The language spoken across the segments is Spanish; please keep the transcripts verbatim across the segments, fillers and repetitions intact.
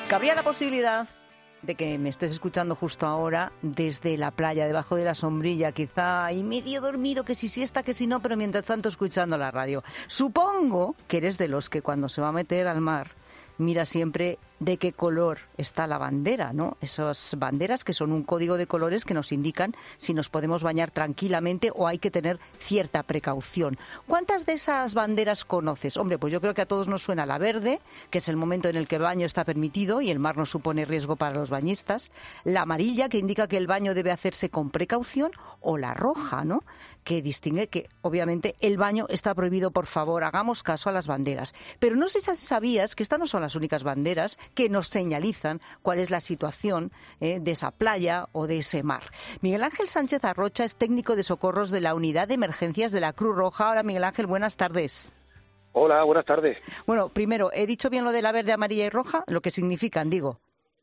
Cabría la posibilidad de que me estés escuchando justo ahora desde la playa, debajo de la sombrilla, quizá, y medio dormido, que si siesta, que si no, pero mientras tanto escuchando la radio. Supongo que eres de los que cuando se va a meter al mar mira siempre de qué color está la bandera, ¿no? Esas banderas que son un código de colores que nos indican si nos podemos bañar tranquilamente o hay que tener cierta precaución. ¿Cuántas de esas banderas conoces? Hombre, pues yo creo que a todos nos suena la verde, que es el momento en el que el baño está permitido y el mar no supone riesgo para los bañistas. La amarilla, que indica que el baño debe hacerse con precaución. O la roja, ¿no?, que distingue que, obviamente, el baño está prohibido. Por favor, hagamos caso a las banderas. Pero no sé si sabías que estas no son las únicas banderas que nos señalizan cuál es la situación eh, de esa playa o de ese mar. Miguel Ángel Sánchez Arrocha es técnico de socorros de la Unidad de Emergencias de la Cruz Roja. Hola, Miguel Ángel, buenas tardes. Hola, buenas tardes. Bueno, primero, ¿he dicho bien lo de la verde, amarilla y roja? Lo que significan, digo.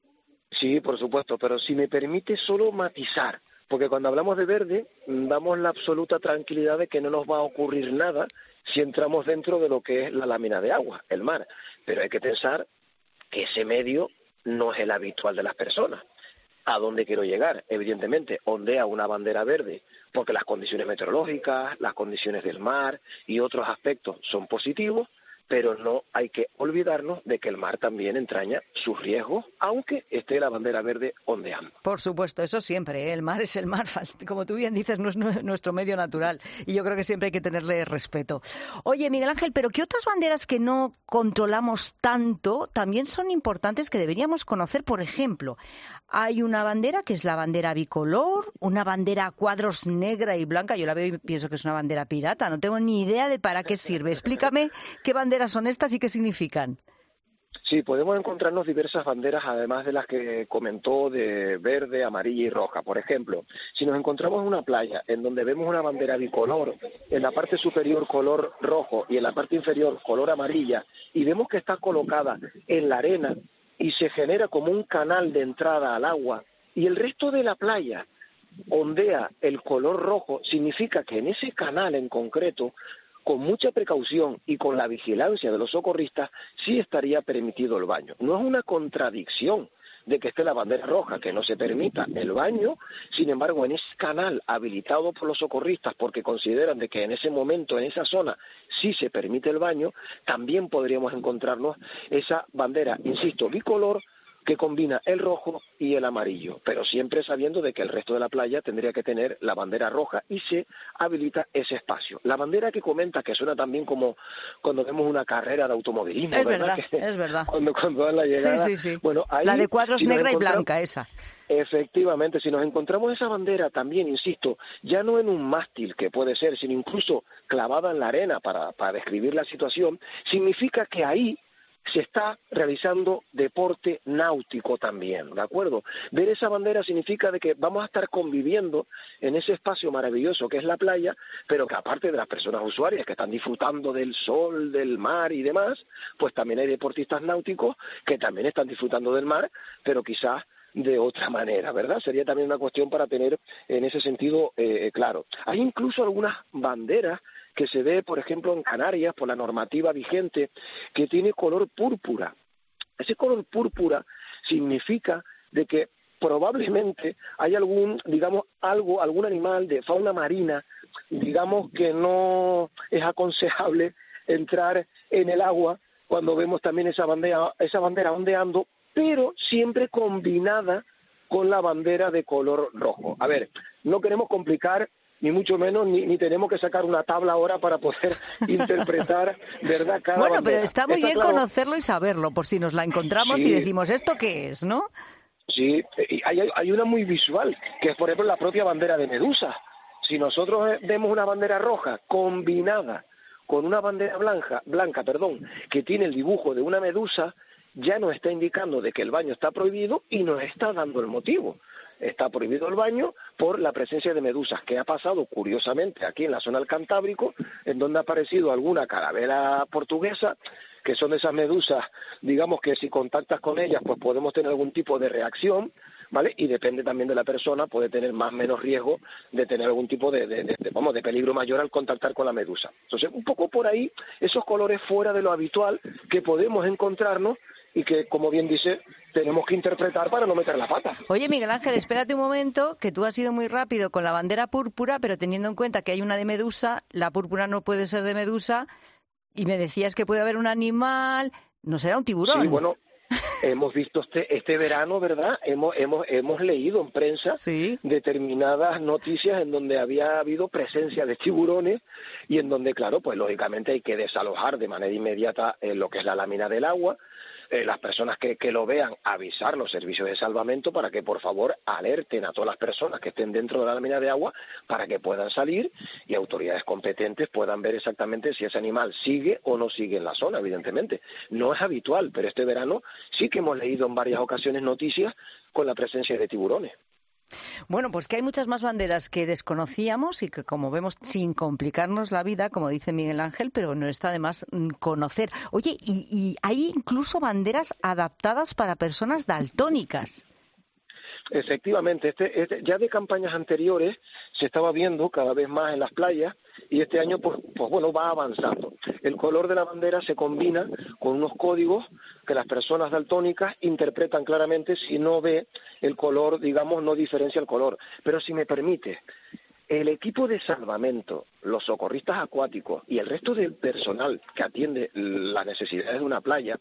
Sí, por supuesto, pero si me permite solo matizar, porque cuando hablamos de verde damos la absoluta tranquilidad de que no nos va a ocurrir nada si entramos dentro de lo que es la lámina de agua, el mar. Pero hay que pensar que ese medio no es el habitual de las personas. ¿A dónde quiero llegar? Evidentemente, ondea una bandera verde porque las condiciones meteorológicas, las condiciones del mar y otros aspectos son positivos, pero no hay que olvidarnos de que el mar también entraña sus riesgos, aunque esté la bandera verde ondeando. Por supuesto, eso siempre, ¿eh? El mar es el mar, como tú bien dices, no es nuestro medio natural, y yo creo que siempre hay que tenerle respeto. Oye, Miguel Ángel, ¿pero qué otras banderas que no controlamos tanto también son importantes que deberíamos conocer? Por ejemplo, hay una bandera que es la bandera bicolor, una bandera a cuadros negra y blanca. Yo la veo y pienso que es una bandera pirata, no tengo ni idea de para qué sirve. Explícame qué bandera son estas y qué significan. Sí, podemos encontrarnos diversas banderas, además de las que comentó, de verde, amarilla y roja. Por ejemplo, si nos encontramos en una playa en donde vemos una bandera bicolor, en la parte superior color rojo y en la parte inferior color amarilla, y vemos que está colocada en la arena y se genera como un canal de entrada al agua, y el resto de la playa ondea el color rojo, significa que en ese canal en concreto, con mucha precaución y con la vigilancia de los socorristas, sí estaría permitido el baño. No es una contradicción de que esté la bandera roja, que no se permita el baño. Sin embargo, en ese canal habilitado por los socorristas, porque consideran de que en ese momento, en esa zona, sí se permite el baño, también podríamos encontrarnos esa bandera, insisto, bicolor, que combina el rojo y el amarillo, pero siempre sabiendo de que el resto de la playa tendría que tener la bandera roja y se habilita ese espacio. La bandera que comenta, que suena también como cuando vemos una carrera de automovilismo, es ¿verdad? verdad, que es verdad. Cuando, cuando dan la llegada, sí, sí, sí. Bueno, ahí, la de cuadros si negra y blanca, esa. Efectivamente, si nos encontramos esa bandera también, insisto, ya no en un mástil, que puede ser, sino incluso clavada en la arena para, para describir la situación, significa que ahí se está realizando deporte náutico también, ¿de acuerdo? Ver esa bandera significa de que vamos a estar conviviendo en ese espacio maravilloso que es la playa, pero que aparte de las personas usuarias que están disfrutando del sol, del mar y demás, pues también hay deportistas náuticos que también están disfrutando del mar, pero quizás de otra manera, ¿verdad? Sería también una cuestión para tener en ese sentido eh, claro. Hay incluso algunas banderas que se ve, por ejemplo, en Canarias, por la normativa vigente, que tiene color púrpura. Ese color púrpura significa de que probablemente hay algún, digamos, algo, algún animal de fauna marina, digamos, que no es aconsejable entrar en el agua cuando vemos también esa bandera, esa bandera ondeando, pero siempre combinada con la bandera de color rojo. A ver, no queremos complicar ni mucho menos, ni, ni tenemos que sacar una tabla ahora para poder interpretar, ¿verdad?, cada Bueno, bandera. pero está muy Está bien claro. Conocerlo y saberlo, por si nos la encontramos Sí. y decimos, ¿esto qué es?, ¿no? Sí, y hay, hay una muy visual, que es, por ejemplo, la propia bandera de Medusa. Si nosotros vemos una bandera roja combinada con una bandera blanca, blanca, perdón, que tiene el dibujo de una medusa, ya nos está indicando de que el baño está prohibido y nos está dando el motivo. Está prohibido el baño por la presencia de medusas, que ha pasado curiosamente aquí en la zona del Cantábrico, en donde ha aparecido alguna calavera portuguesa, que son de esas medusas, digamos que si contactas con ellas, pues podemos tener algún tipo de reacción, ¿vale? Y depende también de la persona, puede tener más o menos riesgo de tener algún tipo de, de, de, de, vamos, de peligro mayor al contactar con la medusa. Entonces, un poco por ahí, esos colores fuera de lo habitual que podemos encontrarnos y que, como bien dice, tenemos que interpretar para no meter la pata. Oye, Miguel Ángel, espérate un momento, que tú has ido muy rápido con la bandera púrpura, pero teniendo en cuenta que hay una de Medusa, la púrpura no puede ser de Medusa, y me decías que puede haber un animal, ¿no será un tiburón? Sí, bueno, hemos visto este este verano, ¿verdad? Hemos hemos hemos leído en prensa ¿Sí? determinadas noticias en donde había habido presencia de tiburones y en donde, claro, pues lógicamente hay que desalojar de manera inmediata eh, lo que es la lámina del agua. Eh, las personas que, que lo vean, avisar los servicios de salvamento para que por favor alerten a todas las personas que estén dentro de la lámina de agua para que puedan salir y autoridades competentes puedan ver exactamente si ese animal sigue o no sigue en la zona, evidentemente. No es habitual, pero este verano sí que hemos leído en varias ocasiones noticias con la presencia de tiburones. Bueno, pues que hay muchas más banderas que desconocíamos y que, como vemos, sin complicarnos la vida, como dice Miguel Ángel, pero no está de más conocer. Oye, y, y hay incluso banderas adaptadas para personas daltónicas. Efectivamente, este, este, ya de campañas anteriores se estaba viendo cada vez más en las playas y este año, pues, pues bueno, va avanzando. El color de la bandera se combina con unos códigos que las personas daltónicas interpretan claramente. Si no ve el color, digamos, no diferencia el color. Pero si me permite, el equipo de salvamento, los socorristas acuáticos y el resto del personal que atiende las necesidades de una playa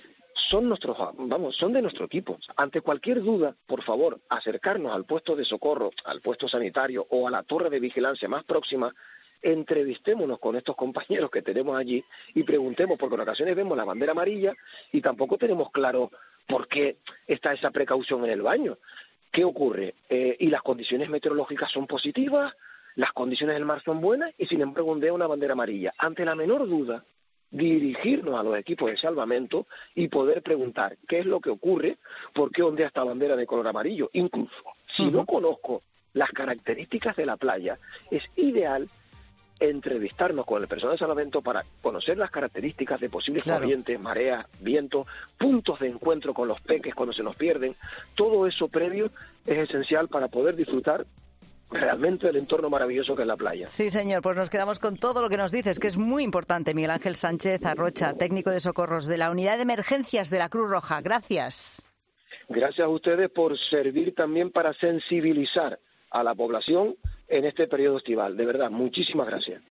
son nuestros, vamos, son de nuestro equipo. Ante cualquier duda, por favor, acercarnos al puesto de socorro, al puesto sanitario o a la torre de vigilancia más próxima, entrevistémonos con estos compañeros que tenemos allí y preguntemos, porque en ocasiones vemos la bandera amarilla y tampoco tenemos claro por qué está esa precaución en el baño. ¿Qué ocurre? Eh, y las condiciones meteorológicas son positivas, las condiciones del mar son buenas y sin embargo ondea una bandera amarilla. Ante la menor duda, dirigirnos a los equipos de salvamento y poder preguntar qué es lo que ocurre, por qué ondea esta bandera de color amarillo. Incluso, si uh-huh. no conozco las características de la playa, es ideal entrevistarnos con el personal de salvamento para conocer las características de posibles claro. corrientes, mareas, vientos, puntos de encuentro con los peques cuando se nos pierden. Todo eso previo es esencial para poder disfrutar realmente el entorno maravilloso que es la playa. Sí, señor, pues nos quedamos con todo lo que nos dices, que es muy importante. Miguel Ángel Sánchez Arrocha, técnico de socorros de la Unidad de Emergencias de la Cruz Roja. Gracias. Gracias a ustedes por servir también para sensibilizar a la población en este periodo estival. De verdad, muchísimas gracias.